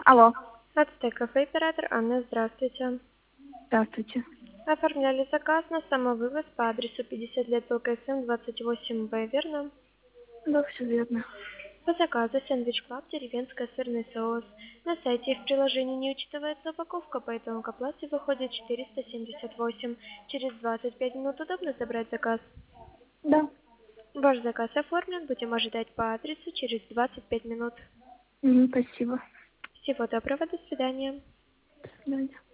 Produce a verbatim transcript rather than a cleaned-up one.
Алло, Ацтек кафе, оператор Анна, здравствуйте. здравствуйте. Оформляли заказ на самовывоз по адресу пятьдесят лет ЛКСМ двадцать восемь Б, верно? Да, все верно. По заказу сэндвич клаб, деревенская сырный соус. На сайте и в приложении не учитывается упаковка, поэтому к оплате выходит четыреста семьдесят восемь. Через двадцать пять минут удобно забрать заказ. Да. Ваш заказ оформлен, будем ожидать по адресу через двадцать пять минут. М, Спасибо. Всего доброго, до свидания. До свидания.